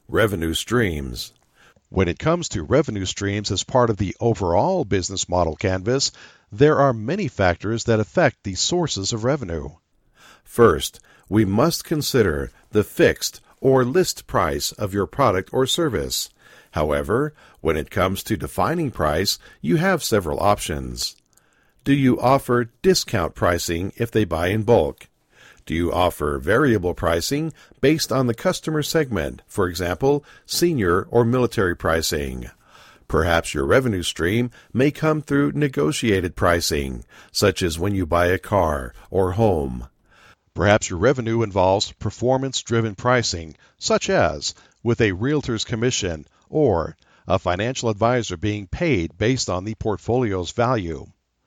Revenue streams. When it comes to revenue streams as part of the overall business model canvas, there are many factors that affect the sources of revenue. First, we must consider the fixed or list price of your product or service. However, when it comes to defining price, you have several options. Do you offer discount pricing if they buy in bulk? Do you offer variable pricing based on the customer segment, for example, senior or military pricing? Perhaps your revenue stream may come through negotiated pricing, such as when you buy a car or home. Perhaps your revenue involves performance-driven pricing, such as with a realtor's commission or a financial advisor being paid based on the portfolio's value.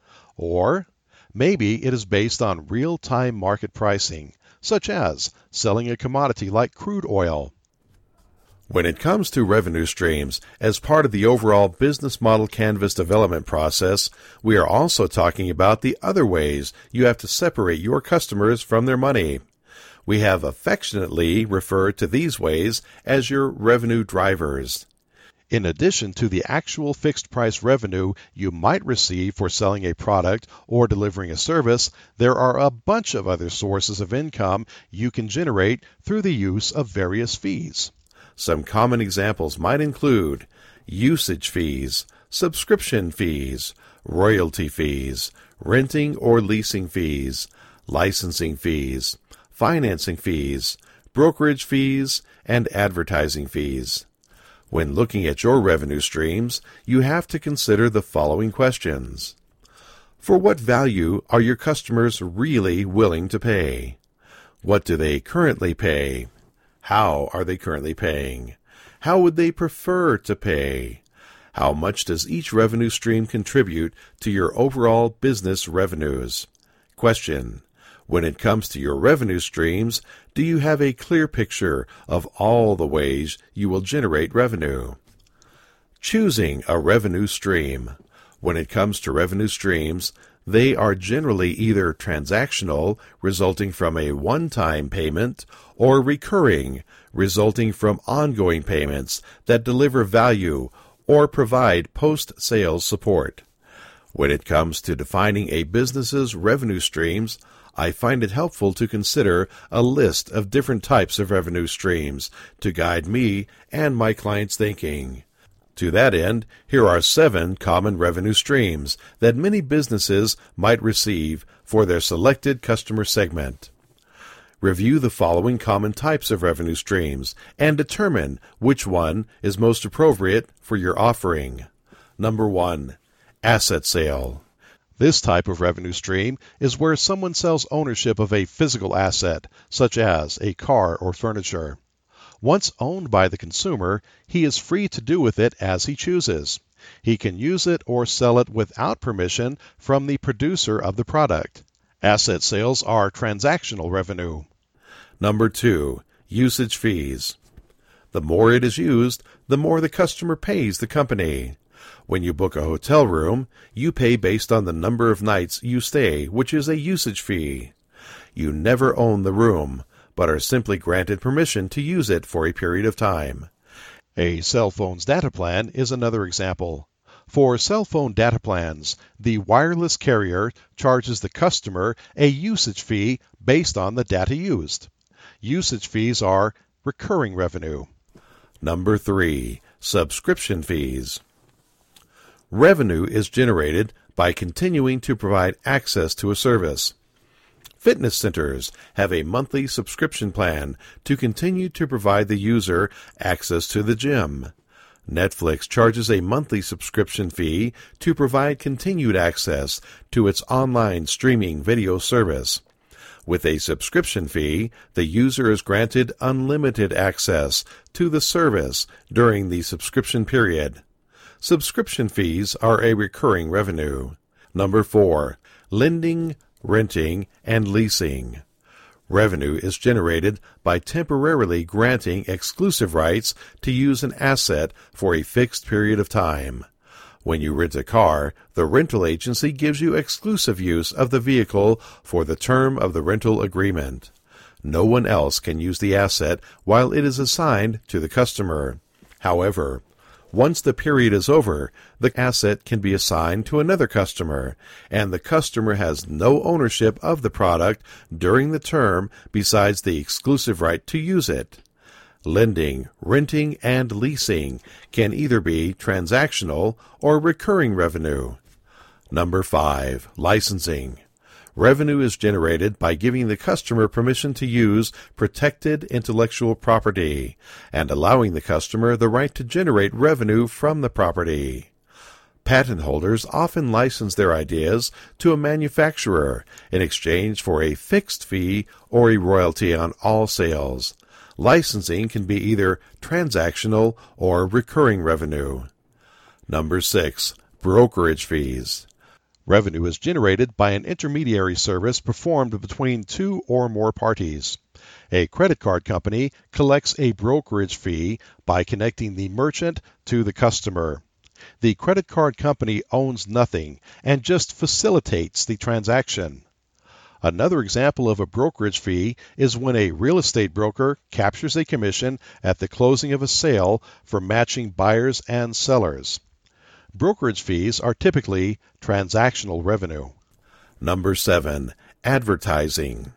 Or maybe it is based on real-time market pricing, such as selling a commodity like crude oil. When it comes to revenue streams, as part of the overall business model canvas development process, we are also talking about the other ways you have to separate your customers from their money. We have affectionately referred to these ways as your revenue drivers. In addition to the actual fixed-price revenue you might receive for selling a product or delivering a service, there are a bunch of other sources of income you can generate through the use of various fees. Some common examples might include usage fees, subscription fees, royalty fees, renting or leasing fees, licensing fees, financing fees, brokerage fees, and advertising fees. When looking at your revenue streams, you have to consider the following questions. For what value are your customers really willing to pay? What do they currently pay? How are they currently paying? How would they prefer to pay? How much does each revenue stream contribute to your overall business revenues? Question. When it comes to your revenue streams, do you have a clear picture of all the ways you will generate revenue? Choosing a revenue stream. When it comes to revenue streams, they are generally either transactional, resulting from a one-time payment, or recurring, resulting from ongoing payments that deliver value or provide post-sales support. When it comes to defining a business's revenue streams, I find it helpful to consider a list of different types of revenue streams to guide me and my clients' thinking. To that end, here are 7 common revenue streams that many businesses might receive for their selected customer segment. Review the following common types of revenue streams and determine which one is most appropriate for your offering. Number 1. Asset sale. This type of revenue stream is where someone sells ownership of a physical asset, such as a car or furniture. Once owned by the consumer, he is free to do with it as he chooses. He can use it or sell it without permission from the producer of the product. Asset sales are transactional revenue. Number 2. Usage fees. The more it is used, the more the customer pays the company. When you book a hotel room, you pay based on the number of nights you stay, which is a usage fee. You never own the room, but are simply granted permission to use it for a period of time. A cell phone's data plan is another example. For cell phone data plans, the wireless carrier charges the customer a usage fee based on the data used. Usage fees are recurring revenue. Number 3. Subscription fees. Revenue is generated by continuing to provide access to a service. Fitness centers have a monthly subscription plan to continue to provide the user access to the gym. Netflix charges a monthly subscription fee to provide continued access to its online streaming video service. With a subscription fee, the user is granted unlimited access to the service during the subscription period. Subscription fees are a recurring revenue. Number 4. Lending, renting, and leasing. Revenue is generated by temporarily granting exclusive rights to use an asset for a fixed period of time. When you rent a car, the rental agency gives you exclusive use of the vehicle for the term of the rental agreement. No one else can use the asset while it is assigned to the customer. However, once the period is over, the asset can be assigned to another customer, and the customer has no ownership of the product during the term besides the exclusive right to use it. Lending, renting, and leasing can either be transactional or recurring revenue. Number 5. Licensing. Revenue is generated by giving the customer permission to use protected intellectual property and allowing the customer the right to generate revenue from the property. Patent holders often license their ideas to a manufacturer in exchange for a fixed fee or a royalty on all sales. Licensing can be either transactional or recurring revenue. Number 6. Brokerage fees. Revenue is generated by an intermediary service performed between two or more parties. A credit card company collects a brokerage fee by connecting the merchant to the customer. The credit card company owns nothing and just facilitates the transaction. Another example of a brokerage fee is when a real estate broker captures a commission at the closing of a sale for matching buyers and sellers. Brokerage fees are typically transactional revenue. Number 7. Advertising.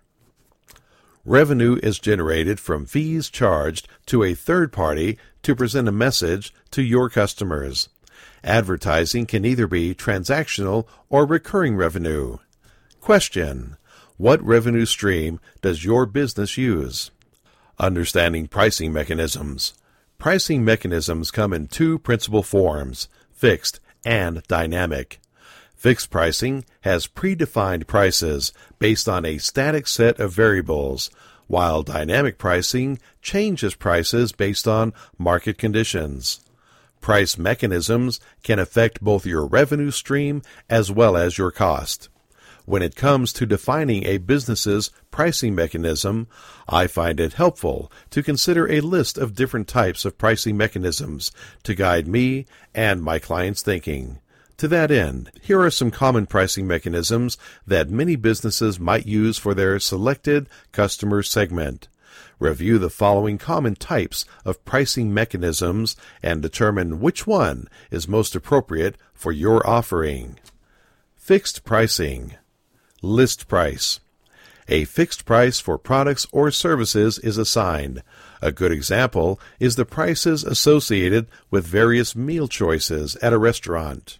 Revenue is generated from fees charged to a third party to present a message to your customers. Advertising can either be transactional or recurring revenue. Question: what revenue stream does your business use? Understanding pricing mechanisms. Pricing mechanisms come in two principal forms: fixed and dynamic. Fixed pricing has predefined prices based on a static set of variables, while dynamic pricing changes prices based on market conditions. Price mechanisms can affect both your revenue stream as well as your cost. When it comes to defining a business's pricing mechanism, I find it helpful to consider a list of different types of pricing mechanisms to guide me and my clients' thinking. To that end, here are some common pricing mechanisms that many businesses might use for their selected customer segment. Review the following common types of pricing mechanisms and determine which one is most appropriate for your offering. Fixed pricing. List price. A fixed price for products or services is assigned. A good example is the prices associated with various meal choices at a restaurant.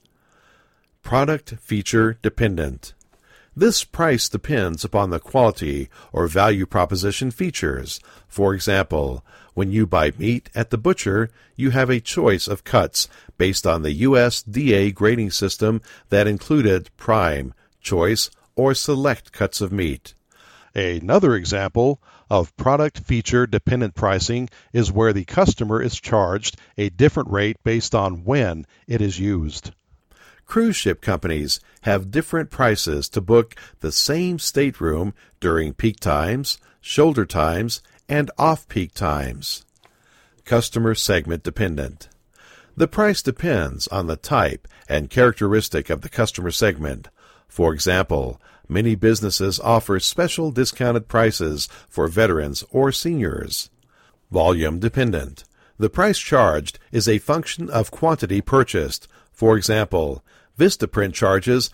Product feature dependent. This price depends upon the quality or value proposition features. For example, when you buy meat at the butcher, you have a choice of cuts based on the USDA grading system that included prime, choice, or select cuts of meat. Another example of product feature dependent pricing is where the customer is charged a different rate based on when it is used. Cruise ship companies have different prices to book the same stateroom during peak times, shoulder times, and off-peak times. Customer segment dependent. The price depends on the type and characteristic of the customer segment. For example, many businesses offer special discounted prices for veterans or seniors. Volume dependent. The price charged is a function of quantity purchased. For example, Vistaprint charges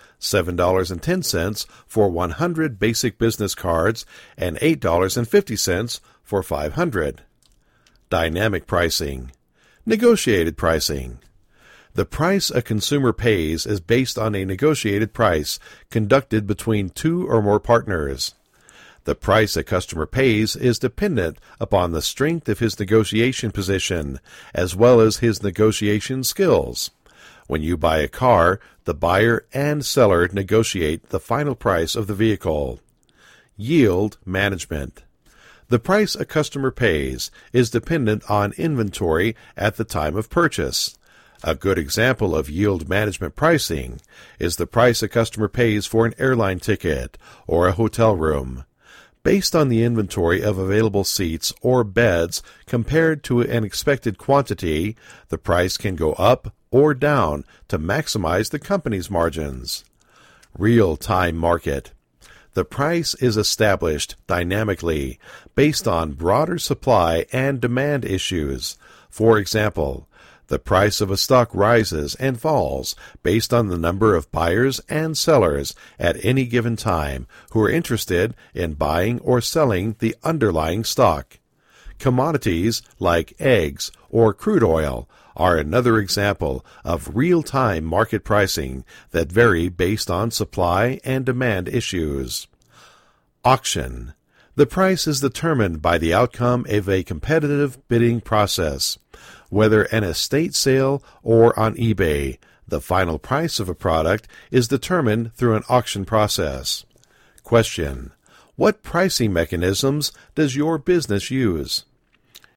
$7.10 for 100 basic business cards and $8.50 for 500. Dynamic pricing. Negotiated pricing. The price a consumer pays is based on a negotiated price conducted between two or more partners. The price a customer pays is dependent upon the strength of his negotiation position, as well as his negotiation skills. When you buy a car, the buyer and seller negotiate the final price of the vehicle. Yield management. The price a customer pays is dependent on inventory at the time of purchase. A good example of yield management pricing is the price a customer pays for an airline ticket or a hotel room. Based on the inventory of available seats or beds compared to an expected quantity, the price can go up or down to maximize the company's margins. Real-time market. The price is established dynamically based on broader supply and demand issues. For example, the price of a stock rises and falls based on the number of buyers and sellers at any given time who are interested in buying or selling the underlying stock. Commodities like eggs or crude oil are another example of real-time market pricing that vary based on supply and demand issues. Auction. The price is determined by the outcome of a competitive bidding process. Whether an estate sale or on eBay, the final price of a product is determined through an auction process. Question. What pricing mechanisms does your business use?